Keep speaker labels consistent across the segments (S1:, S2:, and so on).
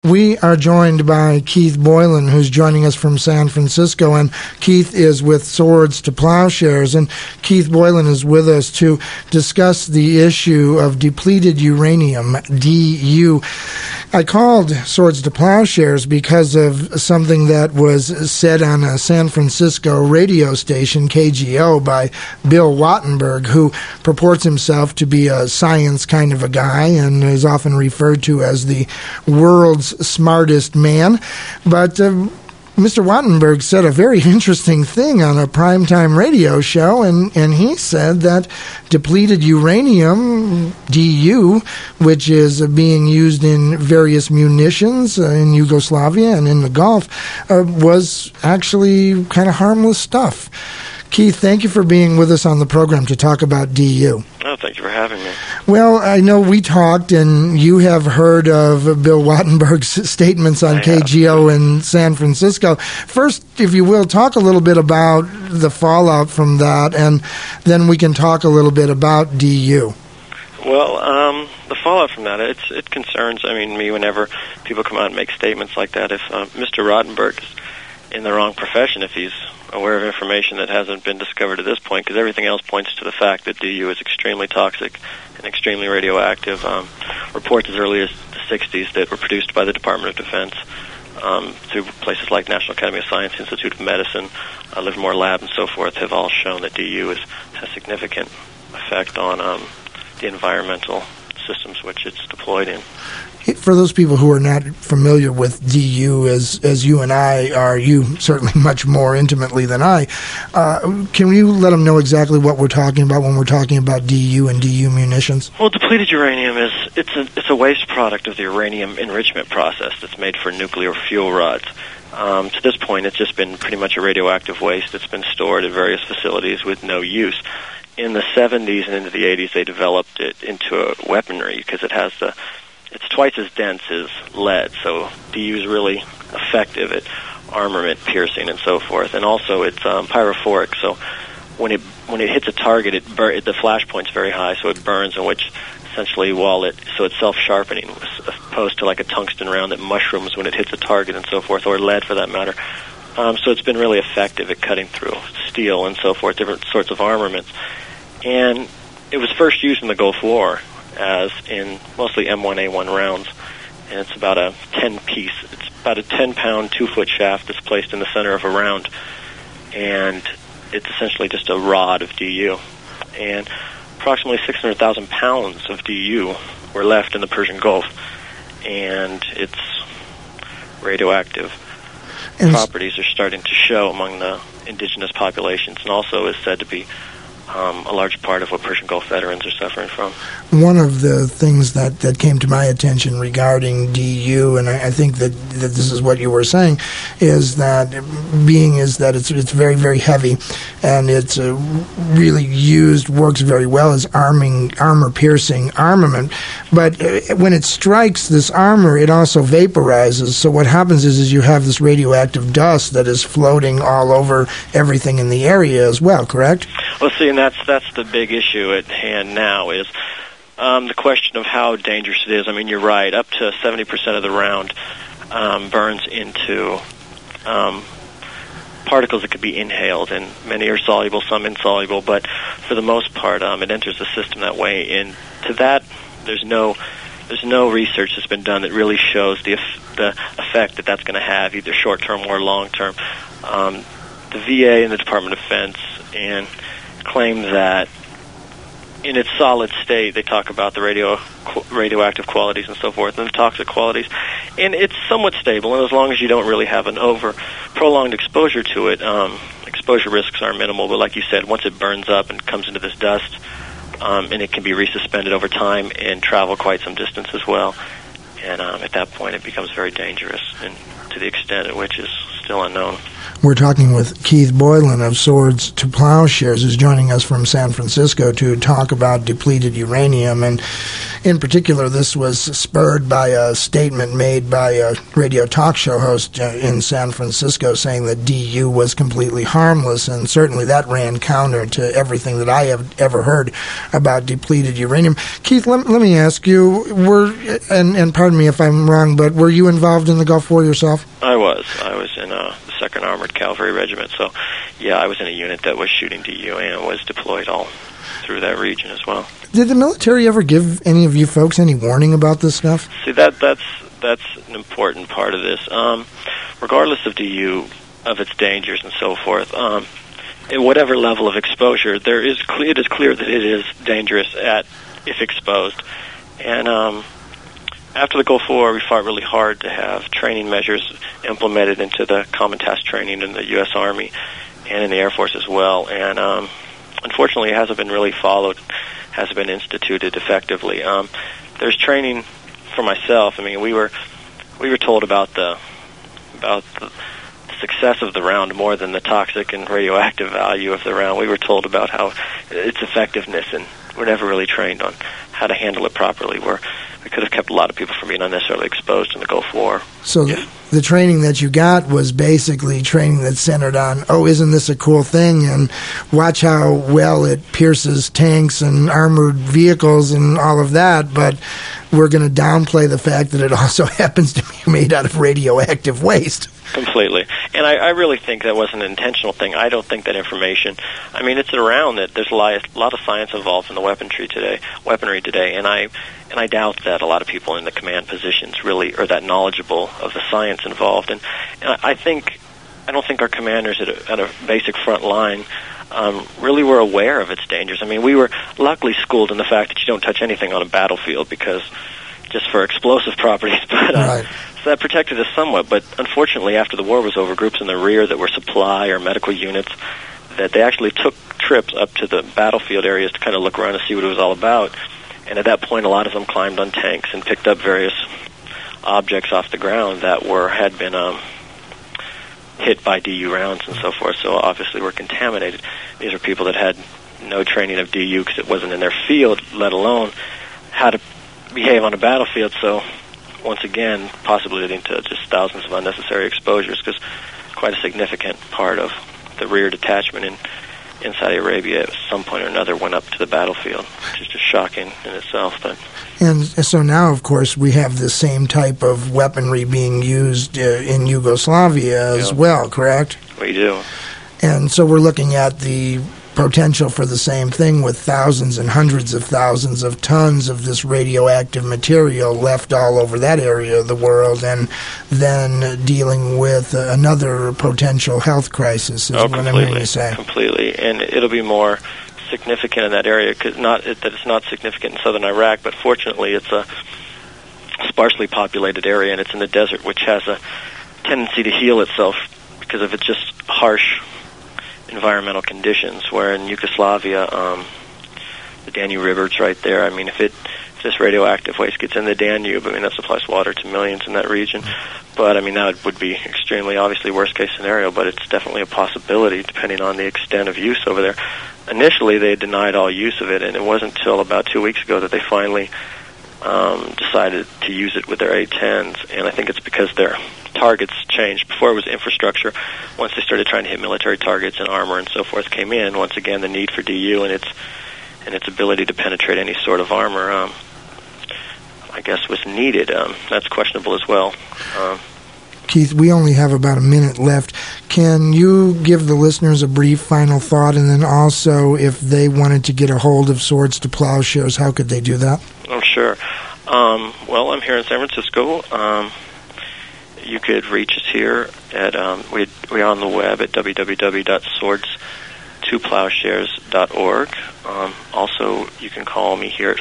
S1: We are joined by Keith Boylan, who's joining us from San Francisco, and Keith is with Swords to Plowshares. And Keith Boylan is with us to discuss the issue of depleted uranium, DU. I called Swords to Plowshares because of something that was said on a San Francisco radio station, KGO, by Bill Wattenberg, who purports himself to be a science kind of a guy and is often referred to as the world's smartest man. But Mr. Wattenberg said a very interesting thing on a primetime radio show, and he said that depleted uranium, DU, which is being used in various munitions in Yugoslavia and in the Gulf, was actually kind of harmless stuff. Keith, thank you for being with us on the program to talk about DU.
S2: Oh, thank you for having me.
S1: Well, I know we talked, and you have heard of Bill Wattenberg's statements on KGO in San Francisco. First, if you will, talk a little bit about the fallout from that, and then we can talk a little bit about DU.
S2: Well, the fallout from that, it concerns, me whenever people come out and make statements like that. If Mr. Wattenberg is in the wrong profession, if he's aware of information that hasn't been discovered at this point, because everything else points to the fact that DU is extremely toxic and extremely radioactive. Reports as early as the 60s that were produced by the Department of Defense through places like National Academy of Science, Institute of Medicine, Livermore Lab, and so forth have all shown that DU has significant effect on the environmental systems which it's deployed in.
S1: For those people who are not familiar with DU, as you and I are, you certainly much more intimately than I, can you let them know exactly what we're talking about when we're talking about DU and DU munitions?
S2: Well, depleted uranium it's a waste product of the uranium enrichment process that's made for nuclear fuel rods. To this point, it's just been pretty much a radioactive waste that's been stored at various facilities with no use. In the 70s and into the 80s, they developed it into a weaponry because it's twice as dense as lead, so DU is really effective at armament piercing and so forth. And also it's pyrophoric, so when it hits a target, the flash point's very high, so it burns, in which essentially it's self-sharpening, as opposed to like a tungsten round that mushrooms when it hits a target and so forth, or lead for that matter. So it's been really effective at cutting through steel and so forth, different sorts of armaments. And it was first used in the Gulf War as in mostly M1A1 rounds, and it's about a 10-piece. It's about a 10-pound, 2-foot shaft that's placed in the center of a round, and it's essentially just a rod of DU. And approximately 600,000 pounds of DU were left in the Persian Gulf, and its radioactive properties are starting to show among the indigenous populations, and also is said to be a large part of what Persian Gulf veterans are suffering from.
S1: One of the things that came to my attention regarding DU, and I think that this is what you were saying, is that it's very, very heavy, and it's really works very well as armor-piercing armament. But when it strikes this armor, it also vaporizes. So what happens is you have this radioactive dust that is floating all over everything in the area as well, correct?
S2: Well, see, and that's the big issue at hand now is the question of how dangerous it is. You're right. Up to 70% of the round burns into particles that could be inhaled, and many are soluble, some insoluble. But for the most part, it enters the system that way. And to that, there's no research that's been done that really shows the effect that's going to have, either short-term or long-term. The VA and the Department of Defense claim that in its solid state, they talk about the radioactive qualities and so forth, and the toxic qualities, and it's somewhat stable. And as long as you don't really have an prolonged exposure to it, exposure risks are minimal. But like you said, once it burns up and comes into this dust, and it can be resuspended over time and travel quite some distance as well. And at that point, it becomes very dangerous. And to the extent at which is still unknown.
S1: We're talking with Keith Boylan of Swords to Plowshares, who's joining us from San Francisco to talk about depleted uranium. And in particular, this was spurred by a statement made by a radio talk show host in San Francisco saying that DU was completely harmless, and certainly that ran counter to everything that I have ever heard about depleted uranium. Keith, let me ask you, and pardon me if I'm wrong, but were you involved in the Gulf War yourself?
S2: I was in the 2nd Armored Cavalry Regiment, so yeah, I was in a unit that was shooting DU and was deployed all through that region as well.
S1: Did the military ever give any of you folks any warning about this stuff?
S2: See, that's an important part of this. Regardless of DU, of its dangers and so forth, at whatever level of exposure, it is clear that it is dangerous if exposed. And after the Gulf War, we fought really hard to have training measures implemented into the Common Task Training in the U.S. Army and in the Air Force as well. And unfortunately, it hasn't been really followed, hasn't been instituted effectively. There's training for myself. I mean, we were told about the success of the round more than the toxic and radioactive value of the round. We were told about how its effectiveness, and we're never really trained on how to handle it properly. We could have kept a lot of people from being unnecessarily exposed in the Gulf War.
S1: So yeah. The training that you got was basically training that centered on, isn't this a cool thing, and watch how well it pierces tanks and armored vehicles and all of that, but we're going to downplay the fact that it also happens to be made out of radioactive waste.
S2: Completely. And I really think that was an intentional thing. I don't think that information, I mean, it's around that there's a lot of science involved in the weaponry today, and I doubt that a lot of people in the command positions really are that knowledgeable of the science involved. And I don't think our commanders at a basic front line really were aware of its dangers. I mean, we were luckily schooled in the fact that you don't touch anything on a battlefield because just for explosive properties, but
S1: right.
S2: So that protected us somewhat. But unfortunately, after the war was over, groups in the rear that were supply or medical units, that they actually took trips up to the battlefield areas to kind of look around and see what it was all about. And at that point, a lot of them climbed on tanks and picked up various objects off the ground that had been hit by DU rounds and so forth, so obviously were contaminated. These are people that had no training of DU because it wasn't in their field, let alone how to behave on a battlefield, so once again, possibly leading to just thousands of unnecessary exposures, because quite a significant part of the rear detachment in Saudi Arabia at some point or another went up to the battlefield, which is just shocking in itself. But
S1: and so now, of course, we have the same type of weaponry being used in Yugoslavia as well, correct?
S2: We do.
S1: And so we're looking at the potential for the same thing with thousands and hundreds of thousands of tons of this radioactive material left all over that area of the world, and then dealing with another potential health crisis is what I'm going to say.
S2: Completely. And it'll be more significant in that area, because it's not significant in southern Iraq, but fortunately it's a sparsely populated area, and it's in the desert, which has a tendency to heal itself because of its just harsh environmental conditions, where in Yugoslavia, the Danube River's right there. I mean, if this radioactive waste gets in the Danube, I mean, that supplies water to millions in that region. But, I mean, that would be extremely, obviously, worst-case scenario, but it's definitely a possibility depending on the extent of use over there. Initially, they denied all use of it, and it wasn't until about 2 weeks ago that they finally decided to use it with their A-10s, and I think it's because their targets changed. Before it was infrastructure. Once they started trying to hit military targets and armor and so forth came in, once again the need for DU and its ability to penetrate any sort of armor, I guess, was needed. That's questionable as well.
S1: Keith, we only have about a minute left. Can you give the listeners a brief final thought, and then also if they wanted to get a hold of Swords to Plowshares, how could they do that?
S2: Oh, sure. Well, I'm here in San Francisco. You could reach us here at we're on the web at www.swordstoplowshares.org. Also, you can call me here at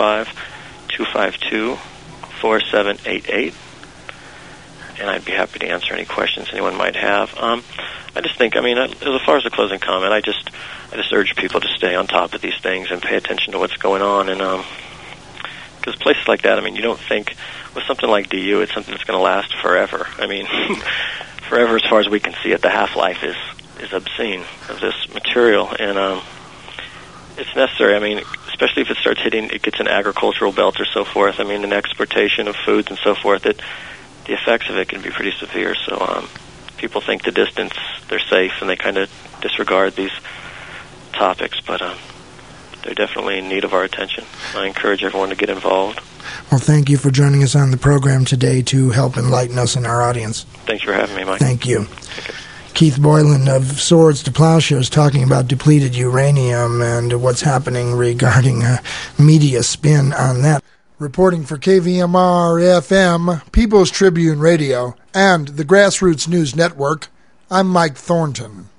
S2: 415-252-4788, and I'd be happy to answer any questions anyone might have. I just think, I mean, as far as a closing comment, I just urge people to stay on top of these things and pay attention to what's going on, and because places like that, I mean, you don't think with something like DU, it's something that's going to last forever. I mean, forever as far as we can see it. The half-life is obscene of this material, and it's necessary. I mean, especially if it starts hitting, it gets in agricultural belts or so forth. I mean, in exportation of foods and so forth, the effects of it can be pretty severe. So people think the distance, they're safe, and they kind of disregard these topics, but they're definitely in need of our attention. I encourage everyone to get involved.
S1: Well, thank you for joining us on the program today to help enlighten us and our audience.
S2: Thanks for having me, Mike.
S1: Thank you. Keith Boylan of Swords to Plowshares talking about depleted uranium and what's happening regarding media spin on that. Reporting for KVMR-FM, People's Tribune Radio, and the Grassroots News Network, I'm Mike Thornton.